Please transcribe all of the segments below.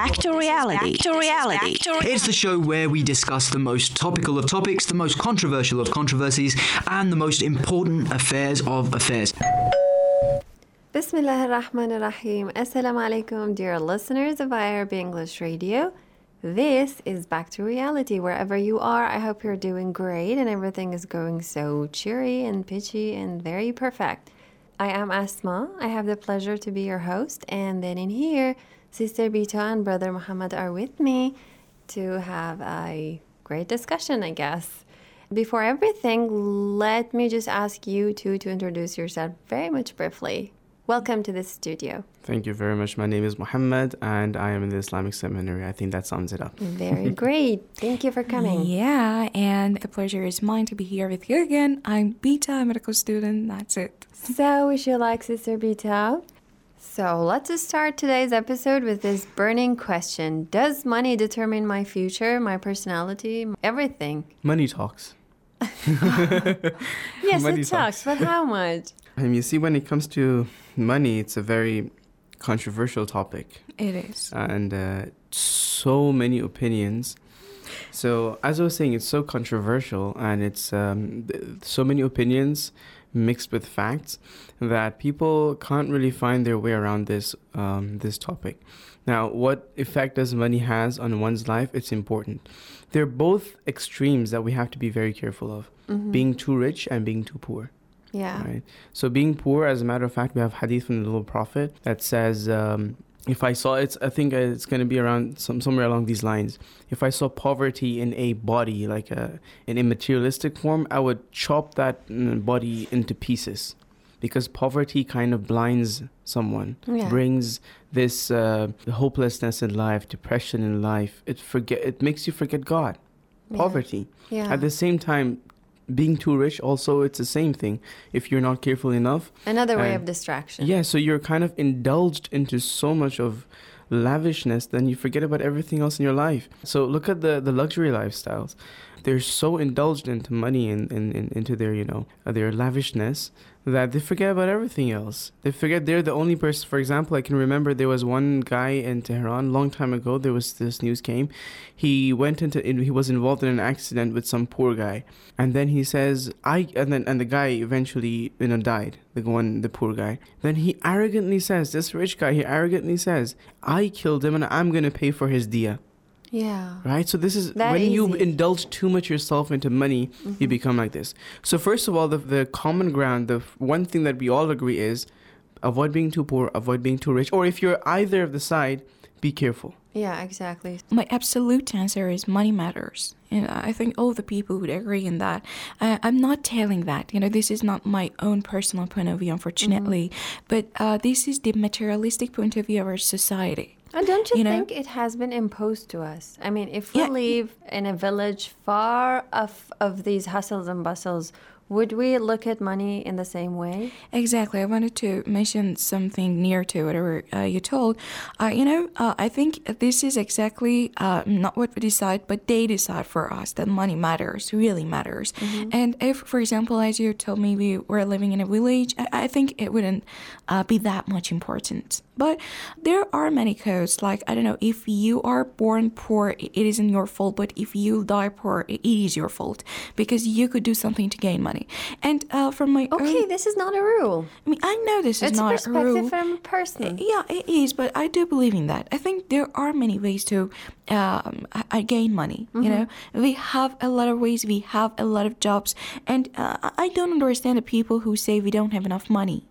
Back to reality. It's the show where we discuss the most topical of topics, the most controversial of controversies, and the most important affairs of affairs. Bismillah ar-Rahman ar-Rahim. Assalamu alaikum, dear listeners of IRB English Radio. This is Back to Reality. Wherever you are, I hope you're doing great and everything is going so cheery and pitchy and very perfect. I am Asma. I have the pleasure to be your host. And then in here, Sister Bita and Brother Muhammad are with me to have a great discussion, I guess. Before everything, let me just ask you two to introduce yourself very much briefly. Welcome to the studio. Thank you very much. My name is Muhammad and I am in the Islamic Seminary. I think that sums it up. Very great. Thank you for coming. Yeah, and the pleasure is mine to be here with you again. I'm Bita, a medical student. That's it. So, wish you luck, Sister Bita. So, let's start today's episode with this burning question. Does money determine my future, my personality, everything? Money talks. Yes, Money it talks, but how much? You see, when it comes to money, it's a very controversial topic. It is. And so many opinions. So, as I was saying, it's so controversial and it's so many opinions mixed with facts that people can't really find their way around this topic. Now, what effect does money has on one's life? It's important. They're both extremes that we have to be very careful of. Mm-hmm. Being too rich and being too poor. Yeah. Right. So being poor, as a matter of fact, we have hadith from the little prophet that says, if I saw I think it's going to be around somewhere along these lines. If I saw poverty in a body, like in a materialistic form, I would chop that body into pieces, because poverty kind of blinds someone, brings this hopelessness in life, depression in life. It makes you forget God. Poverty. Yeah. At the same time, being too rich also, it's the same thing. If you're not careful enough. Another way of distraction. Yeah, so you're kind of indulged into so much of lavishness, then you forget about everything else in your life. So look at the luxury lifestyles. They're so indulged into money and into their, their lavishness, that they forget about everything else. They forget they're the only person. For example, I can remember there was one guy in Tehran long time ago. There was this news came. He was involved in an accident with some poor guy, and then he says, and the guy eventually died. The poor guy. Then he arrogantly says, this rich guy, I killed him and I'm gonna pay for his diya. Yeah. Right? So this is that when easy. You indulge too much yourself into money, you become like this. So first of all, the common ground, the one thing that we all agree is avoid being too poor, avoid being too rich. Or if you're either of the side, be careful. Yeah, exactly. My absolute answer is money matters. I think all the people would agree in that. I'm not telling that. This is not my own personal point of view, unfortunately. Mm-hmm. But this is the materialistic point of view of our society. And don't you think it has been imposed to us? I mean, if we live in a village far off of these hustles and bustles, would we look at money in the same way? Exactly. I wanted to mention something near to whatever you told. I think this is exactly not what we decide, but they decide for us that money matters, really matters. Mm-hmm. And if, for example, as you told me, we were living in a village, I think it wouldn't be that much important. But there are many codes, like, I don't know, if you are born poor, it isn't your fault, but if you die poor, it is your fault, because you could do something to gain money. And from my own... this is not a rule. I mean, I know this is not a rule. It's a perspective from a person. Yeah, it is, but I do believe in that. I think there are many ways to gain money, mm-hmm. We have a lot of ways, we have a lot of jobs, and I don't understand the people who say we don't have enough money.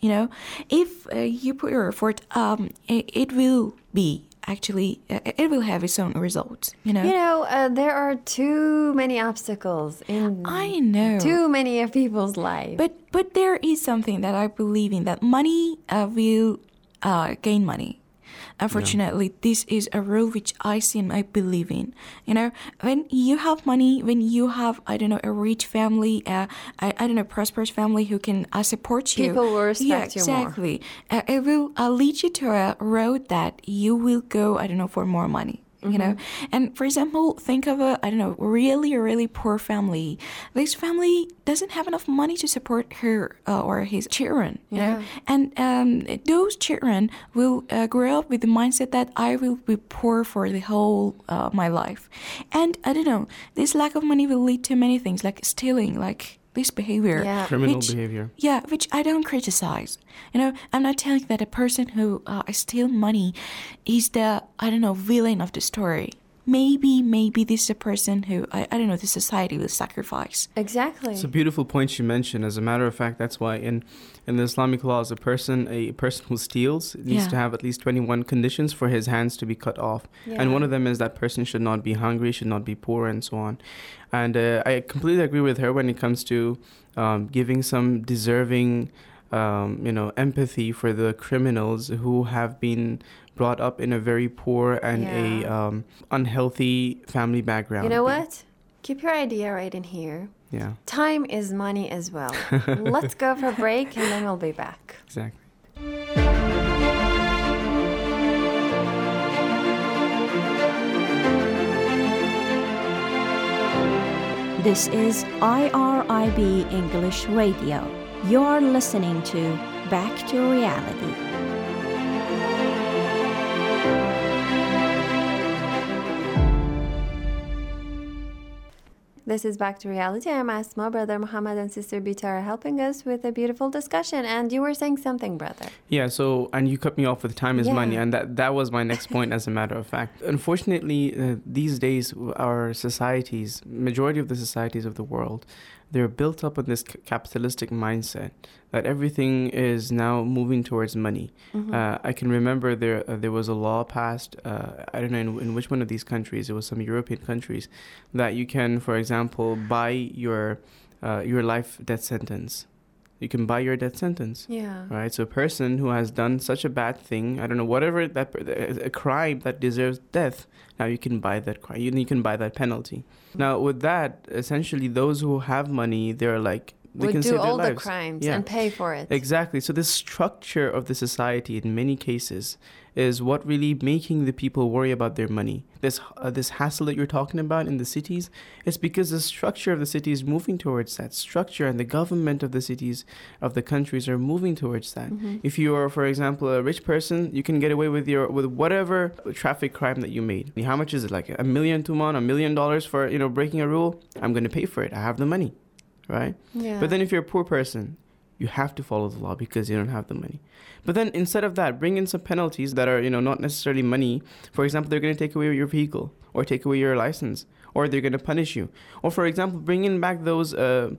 If you put your effort, it will be actually, it will have its own results. There are too many obstacles in too many of people's life. But there is something that I believe in, that money will gain money. Unfortunately, this is a rule which I see and I believe in. When you have money, when you have, a rich family, prosperous family who can support you. People will respect you more. Exactly. It will lead you to a road that you will go, for more money. you know. And for example, think of a, I don't know, really poor family. This family doesn't have enough money to support her or his children, you know. And those children will grow up with the mindset that I will be poor for the whole my life. And I don't know, this lack of money will lead to many things, like stealing, like this behavior. Yeah. Criminal behavior. Yeah, which I don't criticize. You know, I'm not telling that a person who steals money is the, I don't know, villain of the story. Maybe this is a person who, I don't know, the society will sacrifice. Exactly. It's a beautiful point you mentioned. As a matter of fact, that's why in the Islamic laws, a person who steals needs to have at least 21 conditions for his hands to be cut off. Yeah. And one of them is that person should not be hungry, should not be poor, and so on. And I completely agree with her when it comes to giving some deserving, empathy for the criminals who have been brought up in a very poor and a unhealthy family background. You know what? Keep your idea right in here. Yeah. Time is money as well. Let's go for a break and then we'll be back. Exactly. This is IRIB English Radio. You're listening to Back to Reality. This is Back to Reality. I'm Asma, brother Muhammad and sister Bita are helping us with a beautiful discussion. And you were saying something, brother. Yeah, so, and you cut me off with time is money, and that was my next point, as a matter of fact. Unfortunately, these days, our societies, majority of the societies of the world, they're built up on this capitalistic mindset that everything is now moving towards money. I can remember there was a law passed, I don't know in which one of these countries, it was some European countries, that you can, for example, buy your life death sentence. You can buy your death sentence. Yeah. Right? So a person who has done such a bad thing, I don't know, whatever, a crime that deserves death, now you can buy that crime. You can buy that penalty. Now, with that, essentially, those who have money, they're like, they would can do save all their the lives. crimes and pay for it. Exactly. So this structure of the society, in many cases, is what really making the people worry about their money. This hassle that you're talking about in the cities, it's because the structure of the city is moving towards that structure, and the government of the cities, of the countries, are moving towards that. If you are, for example, a rich person, you can get away with whatever traffic crime that you made. How much is it? Like $1 million Tuman, $1 million for breaking a rule? I'm going to pay for it. I have the money. Right? Yeah. But then if you're a poor person, you have to follow the law because you don't have the money. But then instead of that, bring in some penalties that are, not necessarily money. For example, they're going to take away your vehicle or take away your license, or they're going to punish you. Or for example, bring in back those,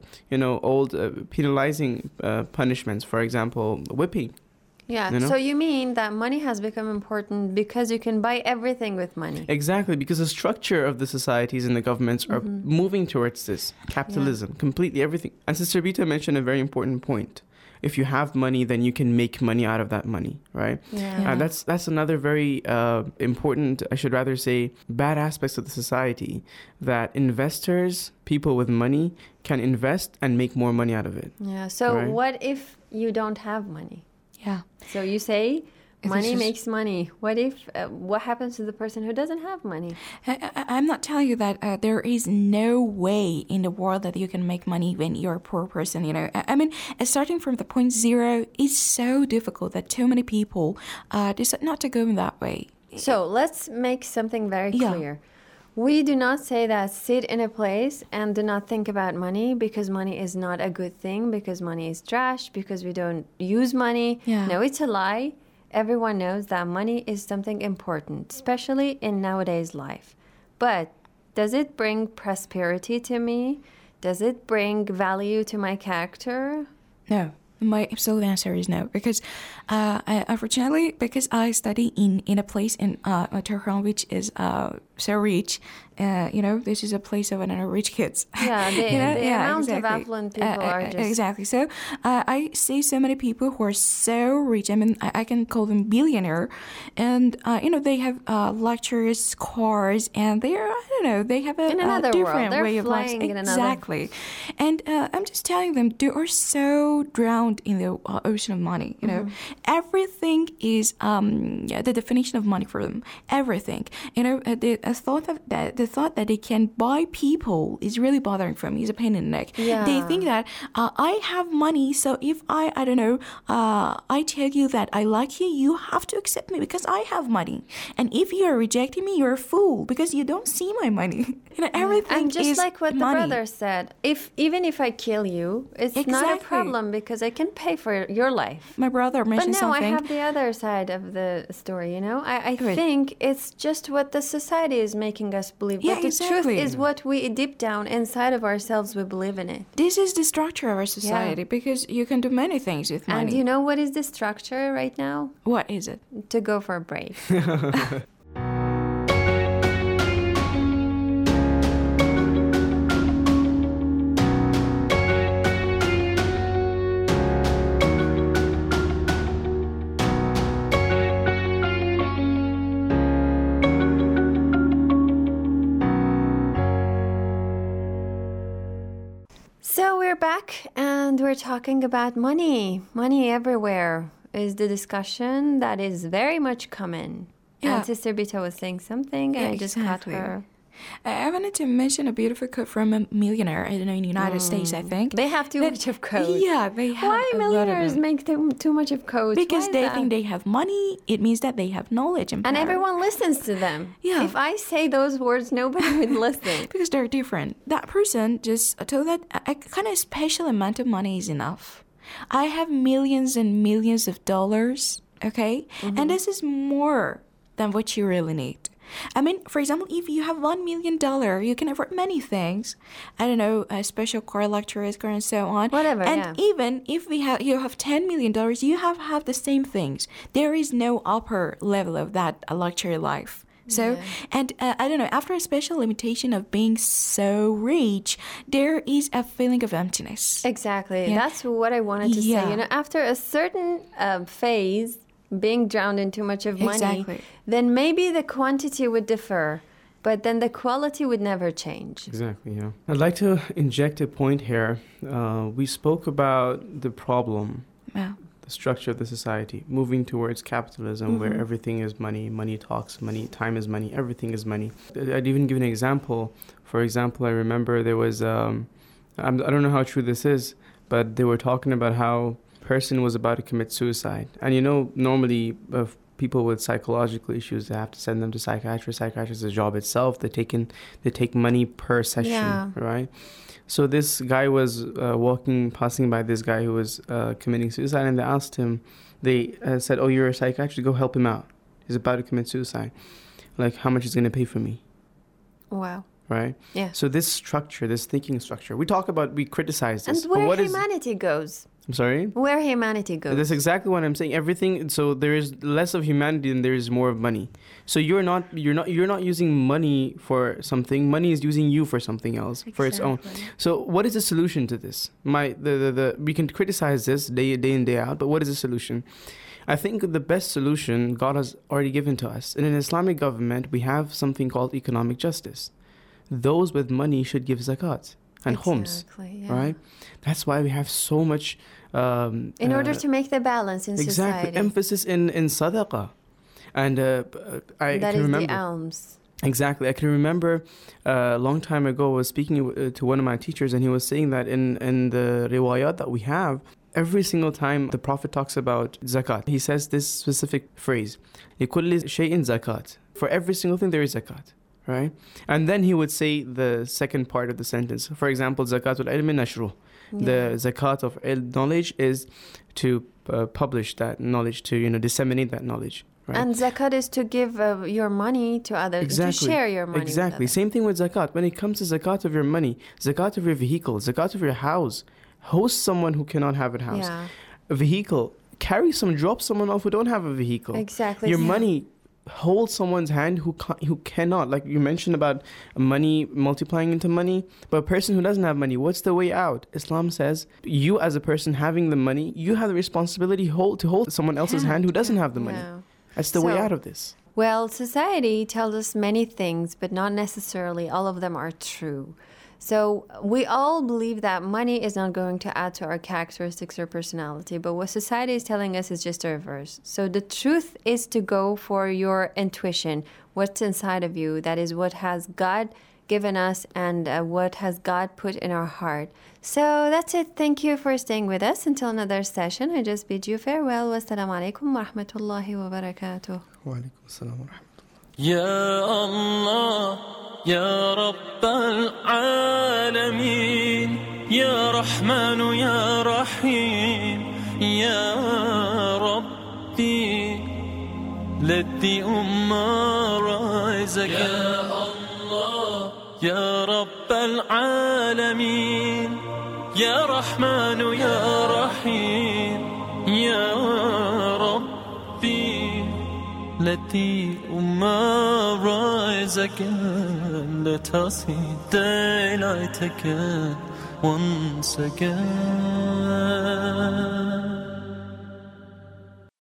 old penalizing punishments. For example, whipping. Yeah. So you mean that money has become important because you can buy everything with money? Exactly, because the structure of the societies and the governments are moving towards this capitalism, completely everything. And Sister Bita mentioned a very important point. If you have money, then you can make money out of that money, right? Yeah. And that's another very important, I should rather say, bad aspects of the society, that investors, people with money, can invest and make more money out of it. Yeah. So Right. what if you don't have money? Yeah. So you say money just- makes money. What if, what happens to the person who doesn't have money? I'm not telling you that there is no way in the world that you can make money when you're a poor person, I mean, starting from the point zero is so difficult that too many people decide not to go in that way. So let's make something very Yeah. clear. We do not say that sit in a place and do not think about money because money is not a good thing, because money is trash, because we don't use money. Yeah. No, it's a lie. Everyone knows that money is something important, especially in nowadays life. But does it bring prosperity to me? Does it bring value to my character? No. My absolute answer is no, because unfortunately, because I study in a place in Tehran which is so rich, this is a place of rich kids. Yeah, the amount of exactly. affluent people are just... Exactly. So I see so many people who are so rich. I mean, I can call them billionaire. And, they have luxurious cars, and they are, they have a different way of life. Exactly. And I'm just telling them, they are so drowned in the ocean of money. Everything is the definition of money for them. Everything. The thought that they can buy people is really bothering for me. It's a pain in the neck. Yeah. They think that I have money, so if I tell you that I like you, you have to accept me because I have money. And if you are rejecting me, you're a fool because you don't see my money. Everything and just is like what money. the brother said, even if I kill you, it's not a problem because I can pay for your life. My brother mentioned something. But no, I have the other side of the story, I think it's just what the society is making us believe. Yeah, but the exactly. truth is what we deep down inside of ourselves, we believe in it. This is the structure of our society because you can do many things with money. And you know what is the structure right now? What is it? To go for a break. So we're back and we're talking about money. Money everywhere is the discussion that is very much common. Yeah. And Sister Bita was saying something and I just caught Exactly. her. I wanted to mention a beautiful quote from a millionaire, in the United States, I think. They have too much of code. Yeah, they have Why a lot of millionaires them. make too much of code? Because they think they have money, it means that they have knowledge and power. And everyone listens to them. Yeah. If I say those words, nobody would listen. Because they're different. That person just told that a kind of special amount of money is enough. I have millions and millions of dollars, okay? And this is more than what you really need. I mean, for example, if you have $1 million, you can afford many things. I don't know, a special car, luxurious car, and so on. Whatever, and even if you have $10 million, you have the same things. There is no upper level of that luxury life. So, and I don't know, after a special limitation of being so rich, there is a feeling of emptiness. Exactly. Yeah. That's what I wanted to Yeah. say. After a certain phase, being drowned in too much of money, Exactly. then maybe the quantity would differ, but then the quality would never change. Exactly, yeah. I'd like to inject a point here. We spoke about the problem, Yeah. the structure of the society, moving towards capitalism where everything is money, money talks, money, time is money, everything is money. I'd even give an example. For example, I remember there was, I don't know how true this is, but they were talking about how person was about to commit suicide. And normally people with psychological issues, they have to send them to psychiatrists. Psychiatrists is a job itself. They take money per session, Yeah. right? So this guy was passing by this guy who was committing suicide, and they asked him, they said, "Oh, you're a psychiatrist, go help him out. He's about to commit suicide. Like, how much is going to pay for me?" Wow. Right? Yeah. So this structure, this thinking structure, we criticize this. And but where what is- humanity goes. I'm sorry? Where humanity goes. That's exactly what I'm saying. Everything. So there is less of humanity than there is more of money. So you're not using money for something. Money is using you for something else, for its own. Exactly. So what is the solution to this? We can criticize this day in day out, but what is the solution? I think the best solution God has already given to us. In an Islamic government, we have something called economic justice. Those with money should give zakat and khums, Exactly, yeah. right? That's why we have so much. In order to make the balance in Exactly, society. emphasis in sadaqah. And I That can is remember. the alms. Exactly. I can remember a long time ago I was speaking to one of my teachers, and he was saying that in the riwayat that we have, every single time the Prophet talks about zakat, he says this specific phrase, لِكُلِّ شَيْءٍ zakat. For every single thing there is zakat, right? And then he would say the second part of the sentence. For example, zakatul ilmi nashru. The zakat of knowledge is to publish that knowledge, to disseminate that knowledge. Right? And zakat is to give your money to others, Exactly. to share your money Exactly. with others. Same thing with zakat. When it comes to zakat of your money, zakat of your vehicle, zakat of your house, host someone who cannot have a house. Yeah. A vehicle, drop someone off who don't have a vehicle. Exactly. Your Yeah. money, hold someone's hand who cannot. Like you mentioned about money multiplying into money, but a person who doesn't have money, what's the way out? Islam says you as a person having the money, you have the responsibility to hold someone else's hand who doesn't have the money. That's the way out of this. Well, society tells us many things, but not necessarily all of them are true. So we all believe that money is not going to add to our characteristics or personality, but what society is telling us is just the reverse. So the truth is to go for your intuition, what's inside of you. That is what has God given us and what has God put in our heart. So that's it. Thank you for staying with us. Until another session, I just bid you farewell. Wassalamu alaikum wa rahmatullahi wa barakatuh. Wa alaikum assalam wa rahmatullah. يا الله يا رب العالمين يا رحمن يا رحيم يا ربي let the ummah rise again يا الله يا رب العالمين يا رحمن يا رحيم يا ربي let the ummah rise again. Let us see daylight again, once again.